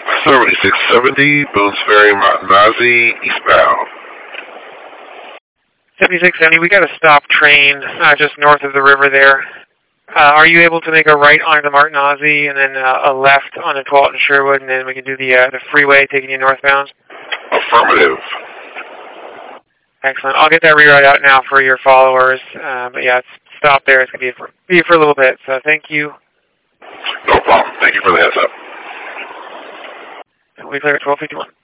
7670, Boone's Ferry, Nazi, eastbound. 7670, we got a stop train just north of the river there. Are you able to make a right onto the Martinazi and then a left onto 12th and Sherwood, and then we can do the freeway taking you northbound? Affirmative. Excellent. I'll get that reroute out now for your followers. But yeah, stop there. It's going to be for a little bit. So thank you. No problem. Thank you for the heads up. We clear at 1251.